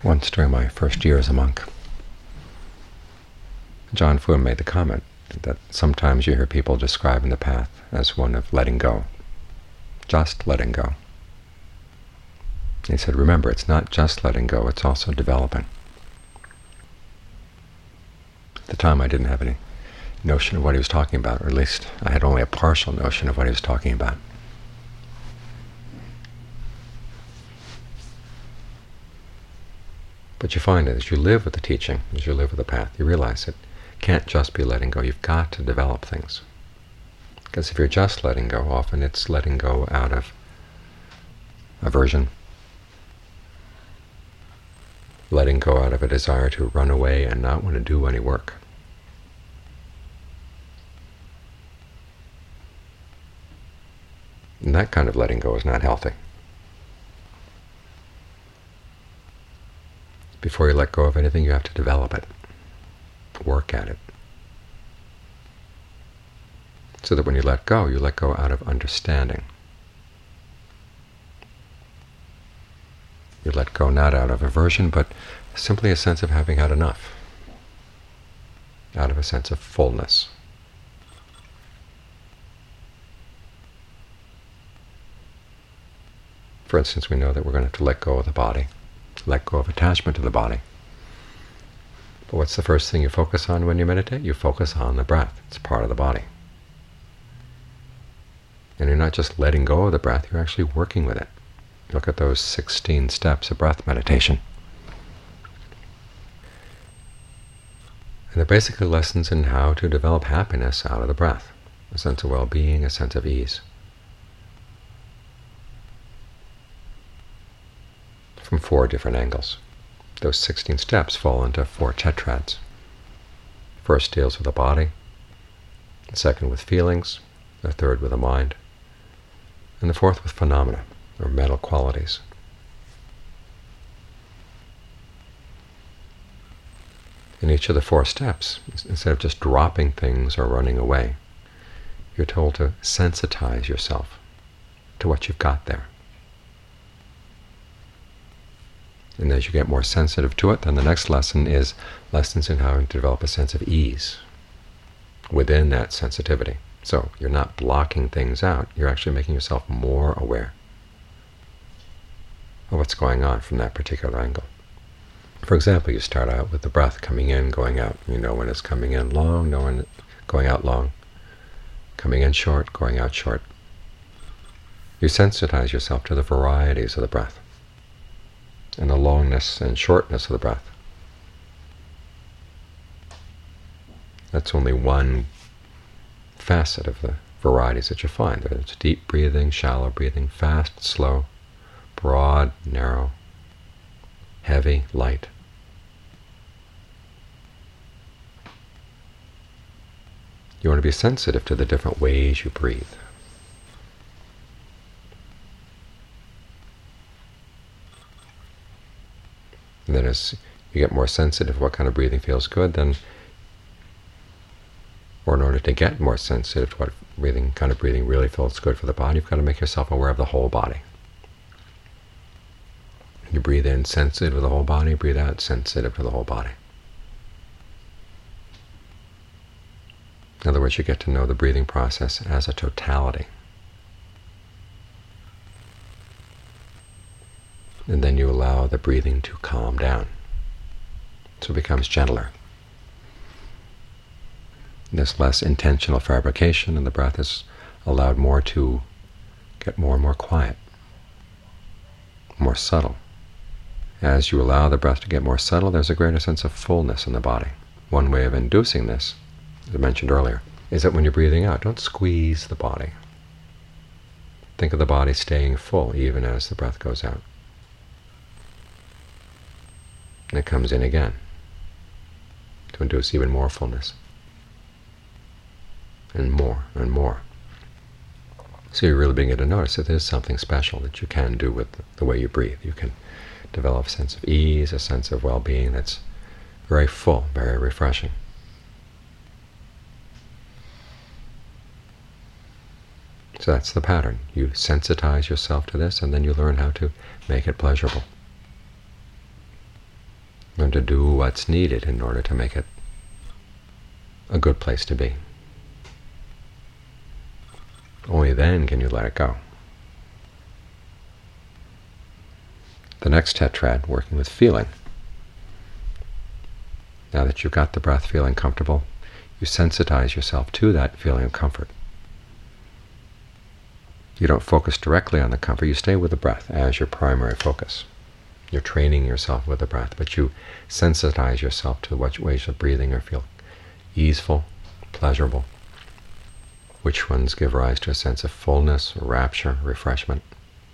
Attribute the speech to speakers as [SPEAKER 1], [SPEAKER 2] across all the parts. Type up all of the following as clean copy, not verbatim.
[SPEAKER 1] Once during my first year as a monk, John Foon made the comment that sometimes you hear people describing the path as one of letting go, just letting go. He said, remember, it's not just letting go, it's also developing. At the time I didn't have any notion of what he was talking about, or at least I had only a partial notion of what he was talking about. But you find that as you live with the teaching, as you live with the path, you realize it can't just be letting go. You've got to develop things. Because if you're just letting go, often it's letting go out of aversion, letting go out of a desire to run away and not want to do any work. And that kind of letting go is not healthy. Before you let go of anything, you have to develop it, work at it, so that when you let go out of understanding. You let go not out of aversion, but simply a sense of having had enough, out of a sense of fullness. For instance, we know that we're going to have to let go of the body, let go of attachment to the body. But what's the first thing you focus on when you meditate? You focus on the breath. It's part of the body. And you're not just letting go of the breath, you're actually working with it. Look at those 16 steps of breath meditation. And they're basically lessons in how to develop happiness out of the breath, a sense of well-being, a sense of ease. From 4 different angles. Those 16 steps fall into 4 tetrads. First deals with the body, the second with feelings, the third with the mind, and the fourth with phenomena, or mental qualities. In each of the 4 steps, instead of just dropping things or running away, you're told to sensitize yourself to what you've got there. And as you get more sensitive to it, then the next lesson is lessons in how to develop a sense of ease within that sensitivity. So you're not blocking things out, you're actually making yourself more aware of what's going on from that particular angle. For example, you start out with the breath coming in, going out. You know when it's coming in long, know when it's going out long, coming in short, going out short. You sensitize yourself to the varieties of the breath and the longness and shortness of the breath. That's only one facet of the varieties that you find. There's deep breathing, shallow breathing, fast, slow, broad, narrow, heavy, light. You want to be sensitive to the different ways you breathe. And then as you get more sensitive to what kind of breathing feels good, then, or in order to get more sensitive to what kind of breathing really feels good for the body, you've got to make yourself aware of the whole body. You breathe in sensitive to the whole body, breathe out sensitive to the whole body. In other words, you get to know the breathing process as a totality. And then you allow the breathing to calm down, so it becomes gentler. There's less intentional fabrication, and the breath is allowed more to get more and more quiet, more subtle. As you allow the breath to get more subtle, there's a greater sense of fullness in the body. One way of inducing this, as I mentioned earlier, is that when you're breathing out, don't squeeze the body. Think of the body staying full even as the breath goes out. And it comes in again to induce even more fullness, and more and more. So you're really beginning to notice that there's something special that you can do with the way you breathe. You can develop a sense of ease, a sense of well-being that's very full, very refreshing. So that's the pattern. You sensitize yourself to this, and then you learn how to make it pleasurable. Learn to do what's needed in order to make it a good place to be. Only then can you let it go. The next tetrad, working with feeling. Now that you've got the breath feeling comfortable, you sensitize yourself to that feeling of comfort. You don't focus directly on the comfort, you stay with the breath as your primary focus. You're training yourself with the breath, but you sensitize yourself to what ways of breathing feel easeful, pleasurable, which ones give rise to a sense of fullness, rapture, refreshment.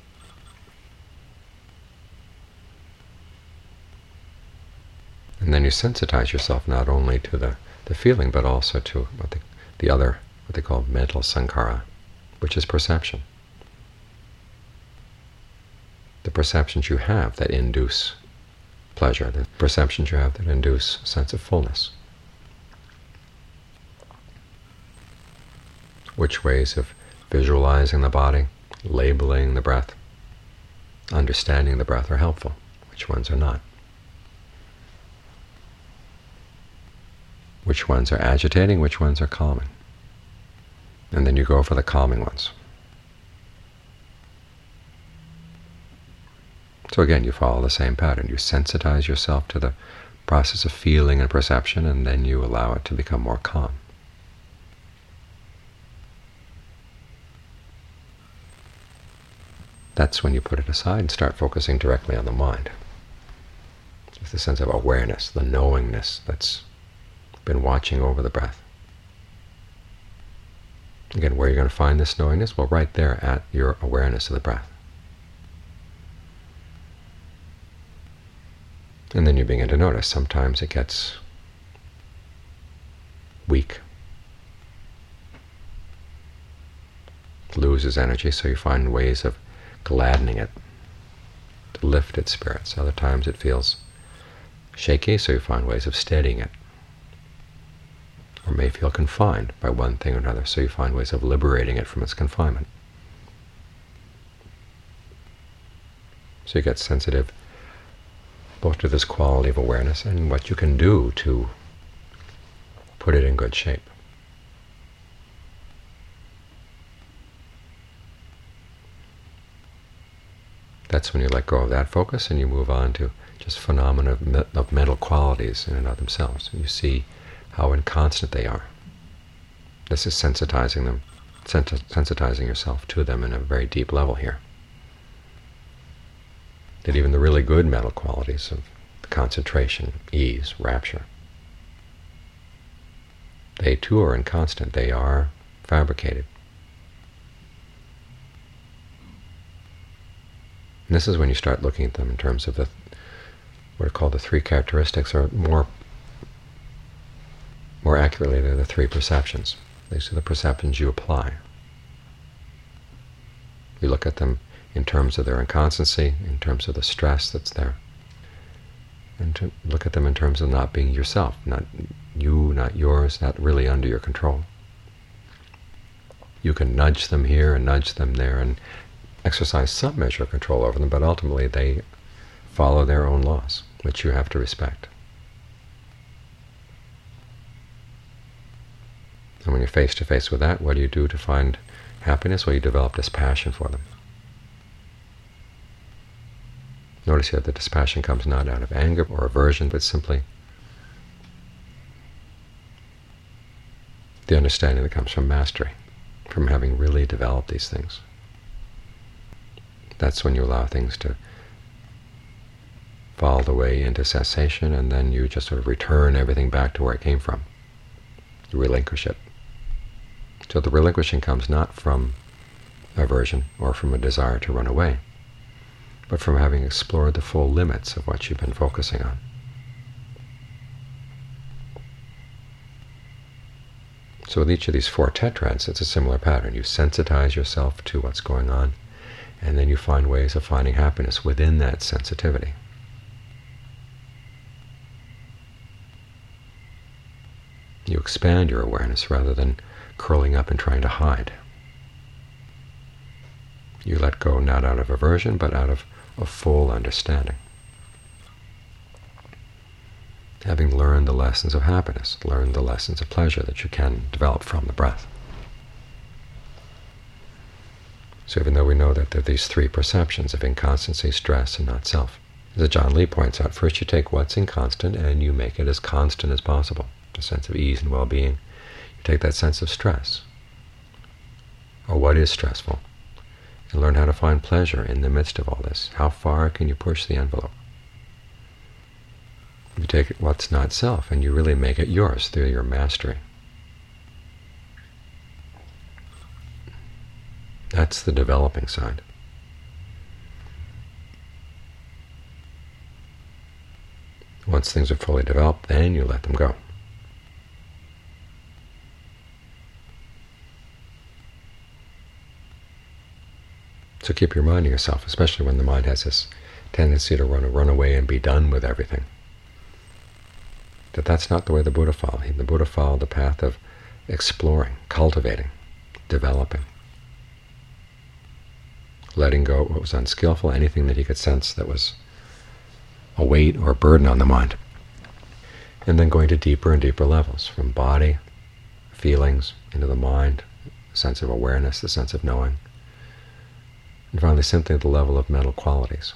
[SPEAKER 1] And then you sensitize yourself not only to the feeling, but also to what they call mental sankhara, which is perception. The perceptions you have that induce pleasure, the perceptions you have that induce a sense of fullness. Which ways of visualizing the body, labeling the breath, understanding the breath are helpful, which ones are not. Which ones are agitating, which ones are calming. And then you go for the calming ones. So again, you follow the same pattern. You sensitize yourself to the process of feeling and perception, and then you allow it to become more calm. That's when you put it aside and start focusing directly on the mind. It's the sense of awareness, the knowingness that's been watching over the breath. Again, where are you going to find this knowingness? Well, right there at your awareness of the breath. And then you begin to notice sometimes it gets weak, loses energy, so you find ways of gladdening it, to lift its spirits. Other times it feels shaky, so you find ways of steadying it. Or may feel confined by one thing or another, so you find ways of liberating it from its confinement. So you get sensitive both to this quality of awareness and what you can do to put it in good shape. That's when you let go of that focus and you move on to just phenomena of mental qualities in and of themselves. You see how inconstant they are. This is sensitizing them, sensitizing yourself to them in a very deep level here. That even the really good mental qualities of concentration, ease, rapture, they too are inconstant. They are fabricated. And this is when you start looking at them in terms of what are called the three characteristics, or more accurately, they're the three perceptions. These are the perceptions you apply. You look at them in terms of their inconstancy, in terms of the stress that's there, and to look at them in terms of not being yourself, not you, not yours, not really under your control. You can nudge them here and nudge them there and exercise some measure of control over them, but ultimately they follow their own laws, which you have to respect. And when you're face to face with that, what do you do to find happiness? Well, you develop this passion for them. Notice here that this passion comes not out of anger or aversion, but simply the understanding that comes from mastery, from having really developed these things. That's when you allow things to fall the way into cessation, and then you just sort of return everything back to where it came from. You relinquish it. So the relinquishing comes not from aversion or from a desire to run away, but from having explored the full limits of what you've been focusing on. So with each of these four tetrads, it's a similar pattern. You sensitize yourself to what's going on, and then you find ways of finding happiness within that sensitivity. You expand your awareness rather than curling up and trying to hide. You let go not out of aversion, but out of a full understanding. having learned the lessons of happiness, learned the lessons of pleasure that you can develop from the breath. So even though we know that there are these three perceptions of inconstancy, stress, and not self, as John Lee points out, first you take what's inconstant and you make it as constant as possible, the sense of ease and well-being. You take that sense of stress, or what is stressful, and learn how to find pleasure in the midst of all this. How far can you push the envelope? You take what's not self and you really make it yours through your mastery. That's the developing side. Once things are fully developed, then you let them go. So keep reminding yourself, especially when the mind has this tendency to run away and be done with everything, that that's not the way the Buddha followed. The Buddha followed the path of exploring, cultivating, developing, letting go of what was unskillful, anything that he could sense that was a weight or a burden on the mind, and then going to deeper and deeper levels, from body, feelings, into the mind, the sense of awareness, the sense of knowing, and finally simply at the level of mental qualities,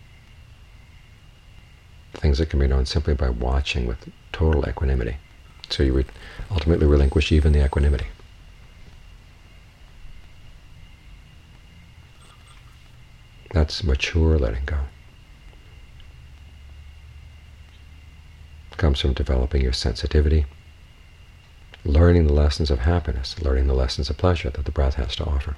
[SPEAKER 1] things that can be known simply by watching with total equanimity. So you would ultimately relinquish even the equanimity. That's mature letting go. It comes from developing your sensitivity, learning the lessons of happiness, learning the lessons of pleasure that the breath has to offer.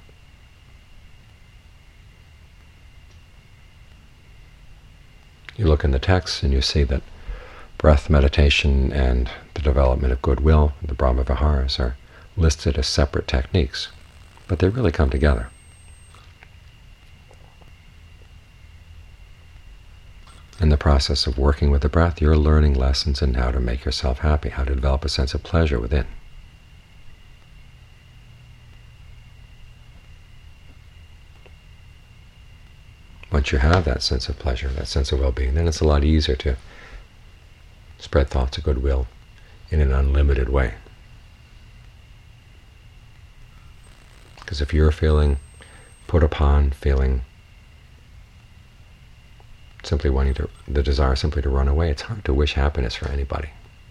[SPEAKER 1] You look in the text and you see that breath meditation and the development of goodwill, the Brahma-viharas, are listed as separate techniques, but they really come together. In the process of working with the breath, you're learning lessons in how to make yourself happy, how to develop a sense of pleasure within. Once you have that sense of pleasure, that sense of well-being, then it's a lot easier to spread thoughts of goodwill in an unlimited way. Because if you're feeling put upon, feeling simply wanting to, the desire simply to run away, it's hard to wish happiness for anybody,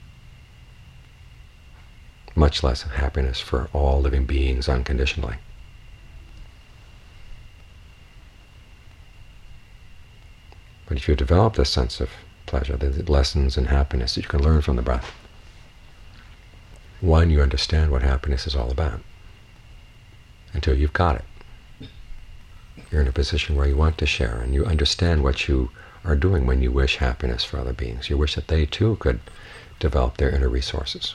[SPEAKER 1] much less happiness for all living beings unconditionally. But if you develop this sense of pleasure, the lessons in happiness that you can learn from the breath, one, you understand what happiness is all about. Until you've got it, you're in a position where you want to share, and you understand what you are doing when you wish happiness for other beings. You wish that they too could develop their inner resources.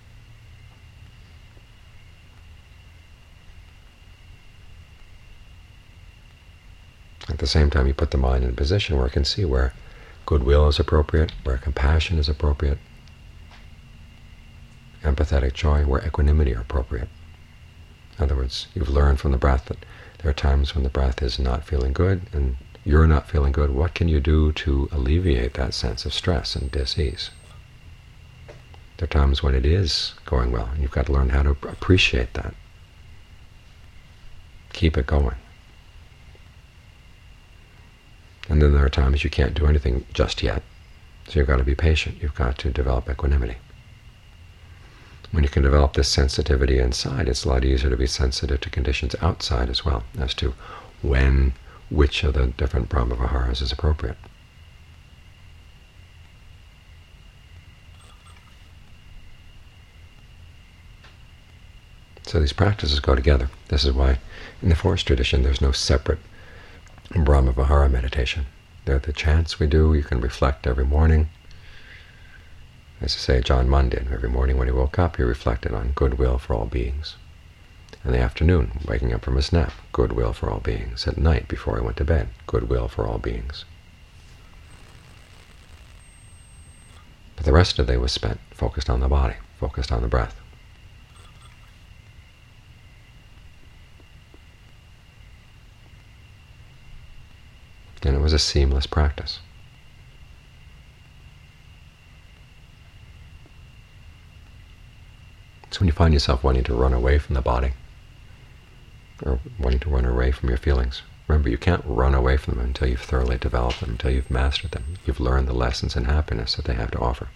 [SPEAKER 1] At the same time, you put the mind in a position where it can see where goodwill is appropriate, where compassion is appropriate, empathetic joy, where equanimity are appropriate. In other words, you've learned from the breath that there are times when the breath is not feeling good and you're not feeling good. What can you do to alleviate that sense of stress and dis-ease? There are times when it is going well, and you've got to learn how to appreciate that. Keep it going. And then there are times you can't do anything just yet, so you've got to be patient. You've got to develop equanimity. When you can develop this sensitivity inside, it's a lot easier to be sensitive to conditions outside as well, as to when, which of the different Brahma-viharas is appropriate. So these practices go together. This is why in the forest tradition there's no separate Brahma-vihara meditation. They're the chants we do. You can reflect every morning. As I say, John Munn did. Every morning when he woke up, he reflected on goodwill for all beings. In the afternoon, waking up from his nap, goodwill for all beings. At night, before he went to bed, goodwill for all beings. But the rest of the day was spent focused on the body, focused on the breath. And it was a seamless practice. So when you find yourself wanting to run away from the body, or wanting to run away from your feelings, remember, you can't run away from them until you've thoroughly developed them, until you've mastered them. You've learned the lessons in happiness that they have to offer.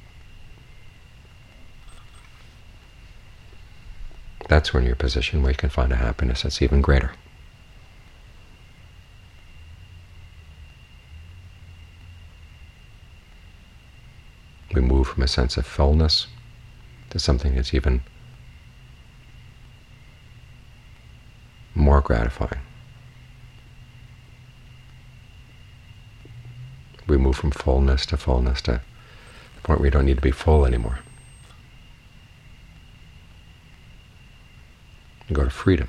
[SPEAKER 1] That's when you're in a position where you can find a happiness that's even greater. We move from a sense of fullness to something that's even more gratifying. We move from fullness to the point where you don't need to be full anymore. You go to freedom.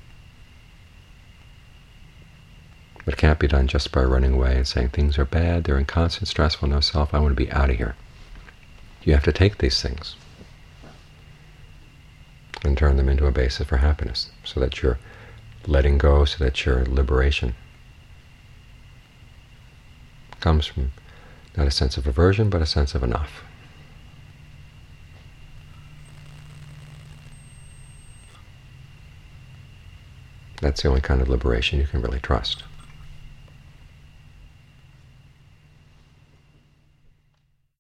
[SPEAKER 1] But it can't be done just by running away and saying things are bad, they're in constant stressful, no self, I want to be out of here. You have to take these things and turn them into a basis for happiness, so that you're letting go, so that your liberation comes from not a sense of aversion, but a sense of enough. That's the only kind of liberation you can really trust.